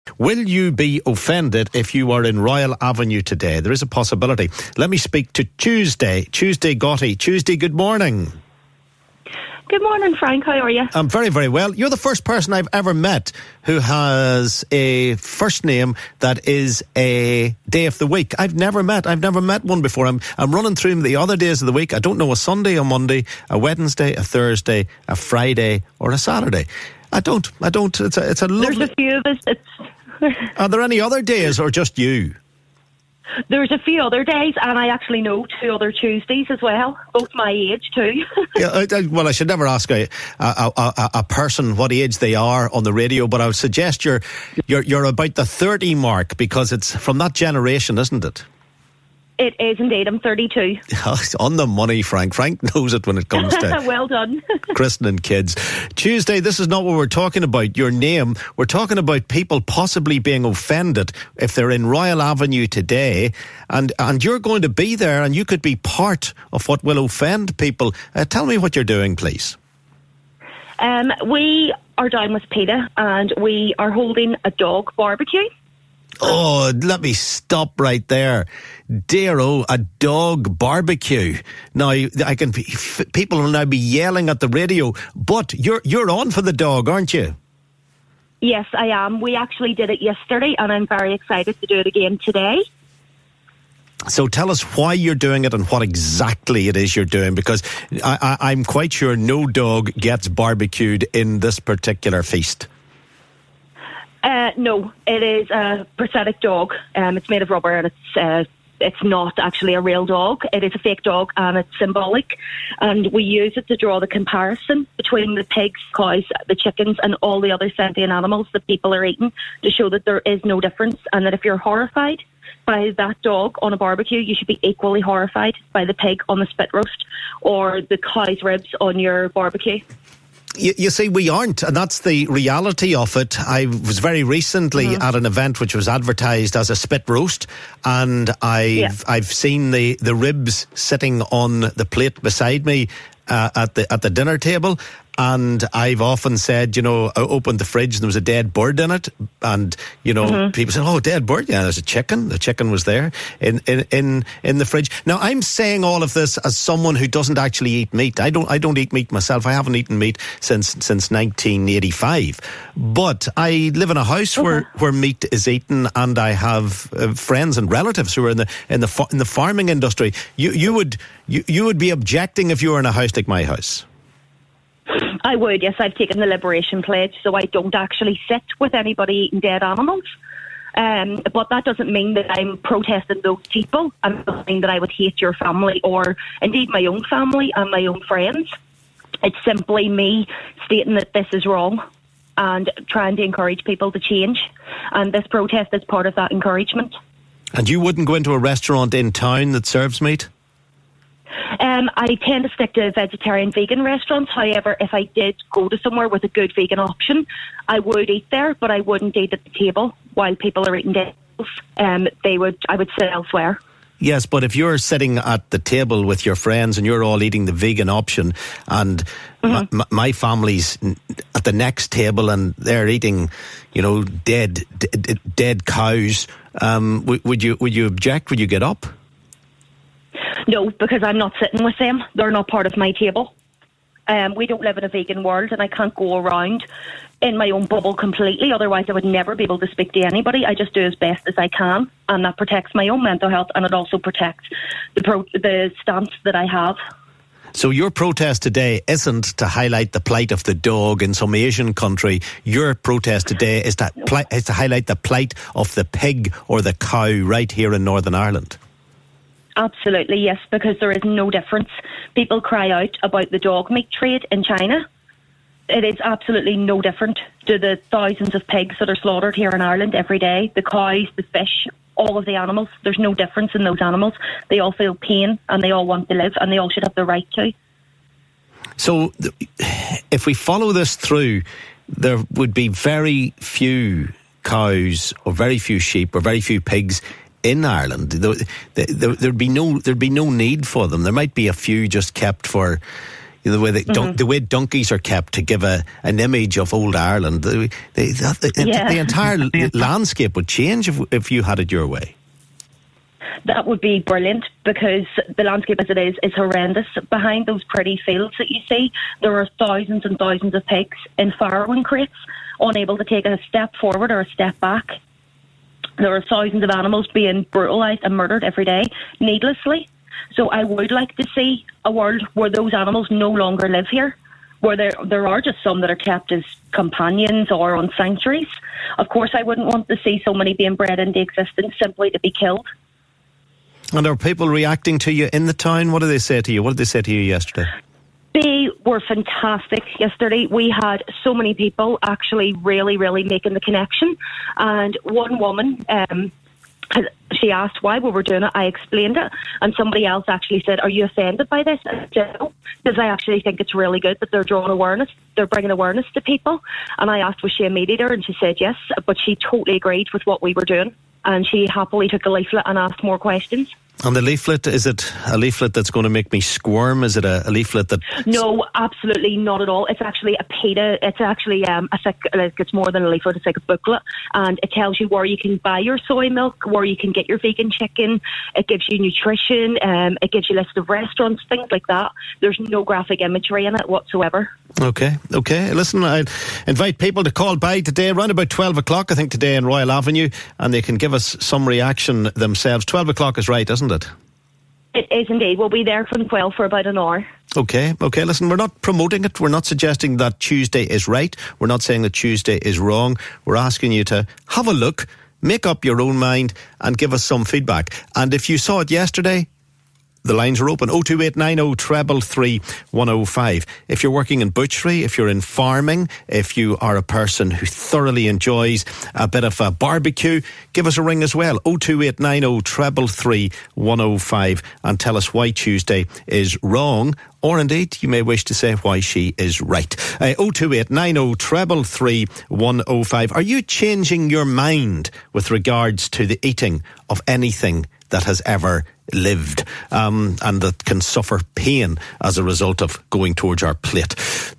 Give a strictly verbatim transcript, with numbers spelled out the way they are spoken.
Will you be offended if you are in Royal Avenue today? There is a possibility. Let me speak to Tuesday. Tuesday Gotti. Tuesday, good morning. Good morning, Frank. How are you? I'm very, very well. You're the first person I've ever met who has a first name that is a day of the week. I've never met. I've never met one before. I'm I'm running through the other days of the week. I don't know a Sunday, a Monday, a Wednesday, a Thursday, a Friday, or a Saturday. I don't. I don't. It's a. It's a lovely. There's a few of us. It's Are there any other days or just you? There's a few other days, and I actually know two other Tuesdays as well, both my age too. yeah, I, I, well, I should never ask a, a, a, a person what age they are on the radio, but I would suggest you're, you're, you're about the thirty mark, because it's from that generation, isn't it? It is indeed. I'm thirty-two. On the money, Frank. Frank knows it when it comes to well done. christening kids. Tuesday, this is not what we're talking about, your name. We're talking about people possibly being offended if they're in Royal Avenue today, and, and you're going to be there, and you could be part of what will offend people. Uh, tell me what you're doing, please. Um, we are down with PETA, and we are holding a dog barbecue. Oh, let me stop right there. Dear, oh, a dog barbecue. Now, I can. People will now be yelling at the radio, but you're you're on for the dog, aren't you? Yes, I am. We actually did it yesterday, and I'm very excited to do it again today. So tell us why you're doing it and what exactly it is you're doing, because I, I, I'm quite sure no dog gets barbecued in this particular feast. Uh, no, it is a prosthetic dog. Um, it's made of rubber, and it's uh, it's not actually a real dog. It is a fake dog, and it's symbolic. And we use it to draw the comparison between the pigs, cows, the chickens, and all the other sentient animals that people are eating, to show that there is no difference, and that if you're horrified by that dog on a barbecue, you should be equally horrified by the pig on the spit roast or the cow's ribs on your barbecue. You, you see, we aren't, and that's the reality of it. I was very recently mm-hmm. at an event which was advertised as a spit roast, and I've yeah. I've seen the, the ribs sitting on the plate beside me uh, at the at the dinner table. And I've often said, you know, I opened the fridge and there was a dead bird in it. And, you know, mm-hmm. people said, oh, dead bird. Yeah, there's a chicken. The chicken was there in, in, in, in the fridge. Now, I'm saying all of this as someone who doesn't actually eat meat. I don't, I don't eat meat myself. I haven't eaten meat since, since nineteen eighty-five. But I live in a house okay. where, where meat is eaten, and I have uh, friends and relatives who are in the, in the, in the farming industry. You, you would, you, you would be objecting if you were in a house like my house. I would, yes. I've taken the Liberation Pledge, so I don't actually sit with anybody eating dead animals. Um, but that doesn't mean that I'm protesting those people. I'm not saying that I would hate your family, or indeed my own family and my own friends. It's simply me stating that this is wrong and trying to encourage people to change. And this protest is part of that encouragement. And you wouldn't go into a restaurant in town that serves meat? Um, I tend to stick to vegetarian, vegan restaurants. However, if I did go to somewhere with a good vegan option, I would eat there, but I wouldn't eat at the table while people are eating tables. Um, they would, I would sit elsewhere. Yes, but if you're sitting at the table with your friends and you're all eating the vegan option, and mm-hmm. my, my family's at the next table and they're eating, you know, dead d- dead cows, um, w- would you would you object? Would you get up? No, because I'm not sitting with them. They're not part of my table. Um, we don't live in a vegan world, and I can't go around in my own bubble completely. Otherwise, I would never be able to speak to anybody. I just do as best as I can, and that protects my own mental health, and it also protects the pro- the stance that I have. So your protest today isn't to highlight the plight of the dog in some Asian country. Your protest today is to, pli- is to highlight the plight of the pig or the cow right here in Northern Ireland. Absolutely, yes, because there is no difference. People cry out about the dog meat trade in China. It is absolutely no different to the thousands of pigs that are slaughtered here in Ireland every day. The cows, the fish, all of the animals. There's no difference in those animals. They all feel pain and they all want to live, and they all should have the right to. So if we follow this through, there would be very few cows or very few sheep or very few pigs in Ireland. There, there, there'd be no there'd be no need for them. There might be a few just kept for, the way they, mm-hmm. dun- the way donkeys are kept to give a an image of old Ireland. The, the, the, yeah. the entire landscape would change if, if you had it your way. That would be brilliant, because the landscape as it is is horrendous. Behind those pretty fields that you see, there are thousands and thousands of pigs in farrowing crates, unable to take a step forward or a step back. There are thousands of animals being brutalised and murdered every day, needlessly. So I would like to see a world where those animals no longer live here, where there there are just some that are kept as companions or on sanctuaries. Of course, I wouldn't want to see so many being bred into existence simply to be killed. And are people reacting to you in the town? What do they say to you? What did they say to you yesterday? They were fantastic yesterday. We had so many people actually really, really making the connection. And one woman, um, she asked why we were doing it. I explained it. And somebody else actually said, are you offended by this? I said, no, because I actually think it's really good that they're drawing awareness. They're bringing awareness to people. And I asked, was she a mediator? And she said yes. But she totally agreed with what we were doing. And she happily took a leaflet and asked more questions. And the leaflet, is it a leaflet that's going to make me squirm? Is it a, a leaflet that... No, absolutely not at all. It's actually a PETA. It's actually um, a thick, like, it's more than a leaflet. It's like a booklet. And it tells you where you can buy your soy milk, where you can get your vegan chicken. It gives you nutrition. Um, it gives you a list of restaurants, things like that. There's no graphic imagery in it whatsoever. Okay, okay. Listen, I invite people to call by today around about twelve o'clock, I think, today in Royal Avenue, and they can give us some reaction themselves. twelve o'clock is right, isn't it? It is indeed. We'll be there from twelve for about an hour. Okay, okay. Listen, we're not promoting it. We're not suggesting that Tuesday is right. We're not saying that Tuesday is wrong. We're asking you to have a look, make up your own mind, and give us some feedback. And if you saw it yesterday, the lines are open. oh two eight nine oh three three one oh five. If you're working in butchery, if you're in farming, if you are a person who thoroughly enjoys a bit of a barbecue, give us a ring as well. oh two eight nine oh three three one oh five, and tell us why Tuesday is wrong. Or indeed, you may wish to say why she is right. Uh, oh two eight nine oh three three one oh five. Are you changing your mind with regards to the eating of anything that has ever lived um, and that can suffer pain as a result of going towards our plate?